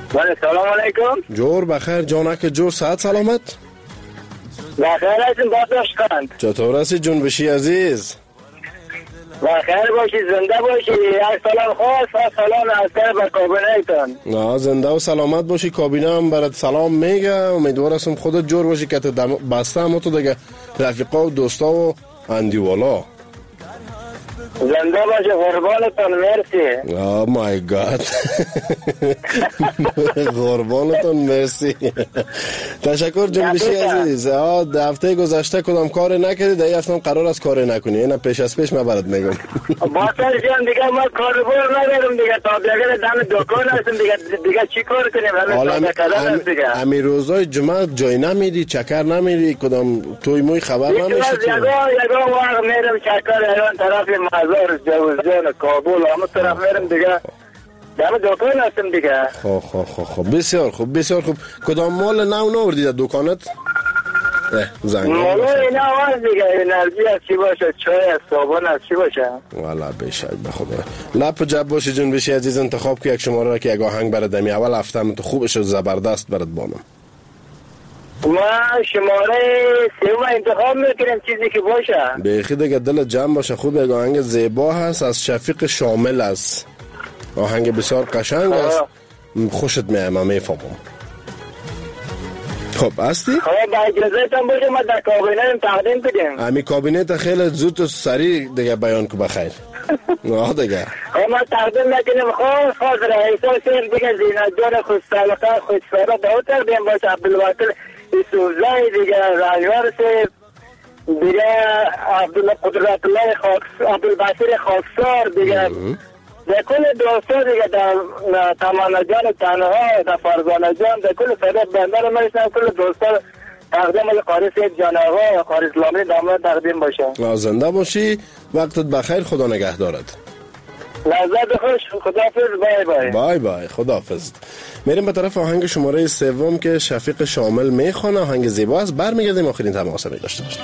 بله سلام علیکم. جور بخیر جانک جور، صحت سلامت؟ بخیر هستیم باداشت کند. چطور هستی جنبشی عزیز؟ بخیر باشی، زنده باشی. یک سلام خاص و سلام عسکر بر کابینه ایتان. زنده و سلامت باشی. کابینه هم برات سلام میگه. امیدوار هستم خودت جور باشی که تو بسته هم تو دیگه رفیقا و دوستا و اندیوالا. زنده باشی، قربانتان. مرسی. مای گاد. قربانتان مرسی. تشکر جنبشی عزیز. هفته گذشته کدام کار نکردی، در این هفته هم قرار است کار نکنی. اینا پیش از پیش من برات میگم. باطل جان دیگه ما کاربار ندارم دیگه، تا دیگه دم دکان هستم دیگه چی کار کنیم؟ حالا امی روزای جمعه جای نمیری، چکر نمیری، کدام توی موی خبر نمیشه؟ یگا وقت میرم چکر ایران طرف مزار جوزجان کابل همه طرف میرم دیگه، دم دکان هستم دیگه. خب بسیار خوب بسیار خوب. کدام مال نو نوردی در دکانت؟ مال اینا آواز دیگه، انرژی از چی باشه، چای از صابون از چی باشه. والا بشک به خدا. لپ جب باشی جنبشی عزیز. انتخاب که یک شماره را که یک آهنگ برات دمی اول هفته هم تو خوبش و زبردست برات بانم. ما شماره سوم انتخاب میکنیم، چیزی که باشه بیخی دیگه دل جمع باشه. خوب یک آهنگ زیبا هست از شفیق شامل است. آهنگ بسیار قشنگ است. خوشت میاد، من میفهمم. خب هستی؟ خب با اجازهتان باشه ما در کابینه تقدیم بدیم. امی کابینه خیلی زود و سریع دیگه بیان که بخیر. نه دیگه ما تقدیم نکنیم. خواهد رئیسا سیم دیگه زینت جان خوشسلقه خوشسلقه داود تقدیم باشه. عبدالوکیل ایسوزای دیگه رانیوار سیم دیگه قدرت الله عبدالبصیر خاکسار دیگه در کل دوستا دیگه، در تمانا جان تنها، در فرزانه جان، در کل صدق بندر میشنم کل دوستا تقدیم قاری سید جان آقا قاری اسلامی داماد تقدیم باشه. زنده باشی، وقتت بخیر، خدا نگه دارد. لذت خوش، خداحافظ. بای بای. بای بای، خداحافظ. میریم به طرف آهنگ شماره سوم که شفیق شامل میخوانه. آهنگ زیبا است. برمیگردیم آخرین تماس می داشته باشیم.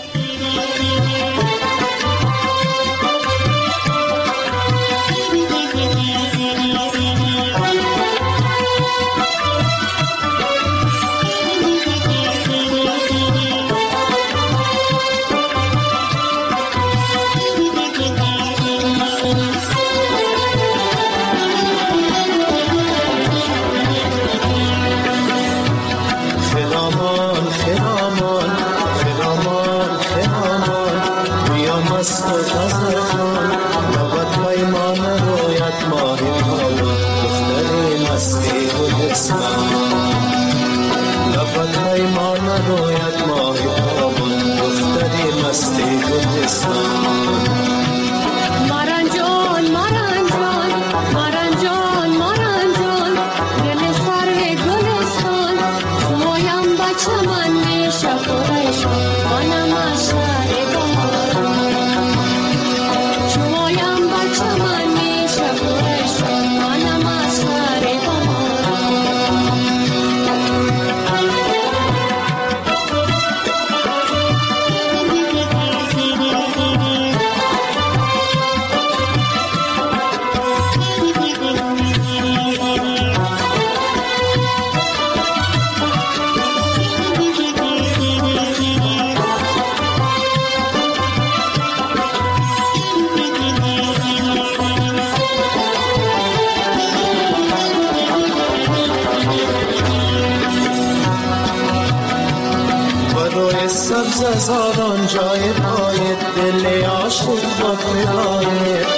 زاران جای پایت دل عاشق با فدایت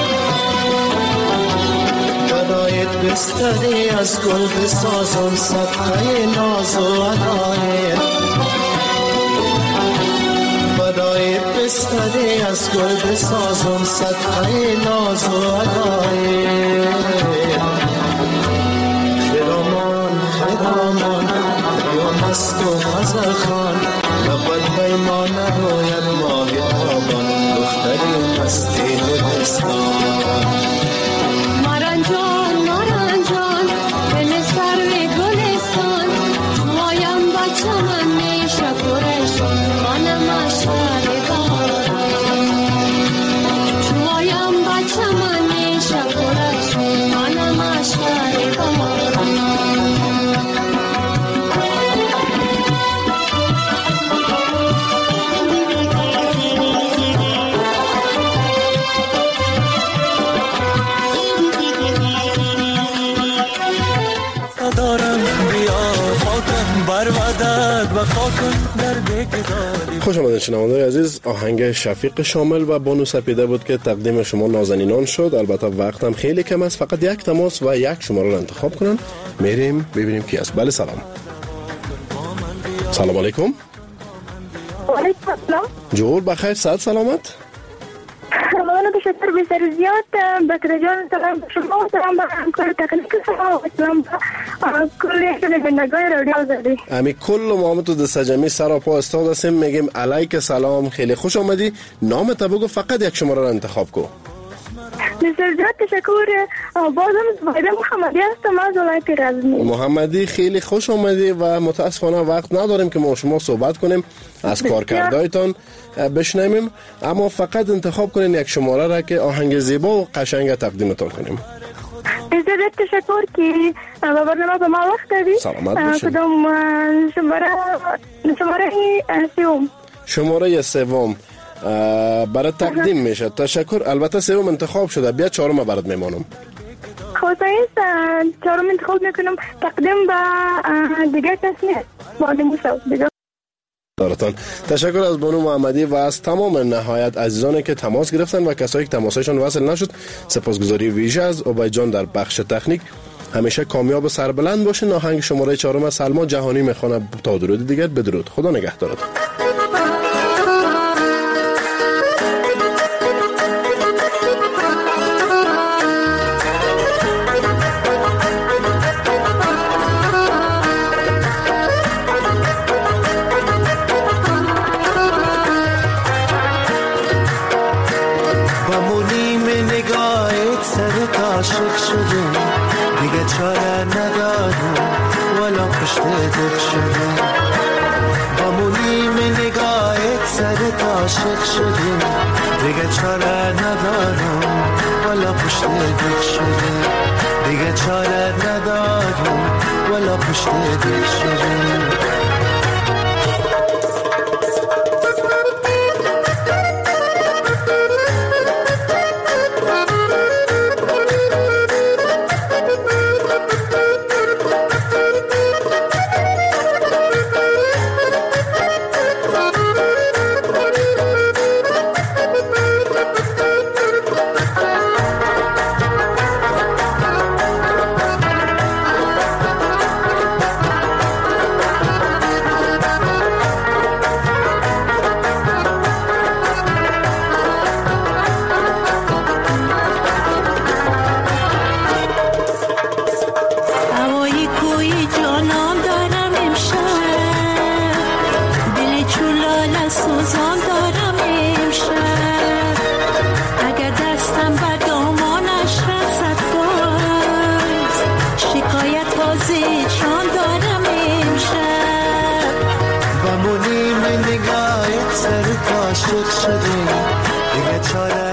برایت بستری از گل بسازم صدقه ناز و عدایت برایت بستری از گل بسازم صدقه ناز و عدایت خرامان یا مست و خزر خان لبت پیمان روید ماهی تابان دختری مستی گلستان ماران جان دل سروی گلستان مایم بچه من میشه پرشان منم اشاره دارم مایم بچه من میشه خوش آمدید شنوندگان عزیز. آهنگ شفیق شامل و بانو سپیده بود که تقدیم شما نازنینان شد. البته وقت هم خیلی کم است، فقط یک تماس و یک شماره را انتخاب کنن. میریم ببینیم کی است. بله سلام. سلام علیکم. و علیکم السلام. جور بخیر، صحت سلامت؟ ممنون، تشکر بسیار زیاد. بکر جان سلام به شما و سلام به همکار تکنیک شما و سلام به کل شنوندگان رادیو آزادی. امی کل ما تو دست جمعی سر و پا استاد هستیم، میگیم علیک سلام، خیلی خوش آمدی. نام تا بگو، فقط یک شماره را انتخاب کو. بسیار زیاد تشکر. بازم زبیده محمدی هستم از ولایت غزنی. محمدی خیلی خوش آمدی و متاسفانه وقت نداریم که ما شما صحبت کنیم، از کارکردایتان بشنویم، اما فقط انتخاب کنین یک شماره را که آهنگ زیبا و قشنگ تقدیمتان کنیم. بسیار تشکر که با برنامه به ما وقت دادی. سلامت باشین. کدام شماره سوم؟ شماره سوم برای تقدیم میشه. تشکر. البته سوم انتخاب شده، بیا چهارم برات میمانم. خواهیست چهارم انتخاب میکنم. تقدیم به دیگر کس نیست، بانو موسی دارتان. تشکر از بانو محمدی و از تمام نهایت عزیزانی که تماس گرفتن و کسایی که تماسشون وصل نشد. سپاسگزاری ویژه از عبید جان در بخش تکنیک. همیشه کامیاب و سربلند باشین. آهنگ شماره چهارم از سلما جهانی میخوانه. تا درود دیگر، بدرود. خدا نگهدارتان. عاشق شدم دیگه چاره ندارم ولا پشت دل شدم با مونیم نگاهت سرت عاشق شدم دیگه چاره ندارم ولا پشت دل شدم دیگه چاره ندارم ولا پشت دل شدم عاشق شدیم دیگه چاره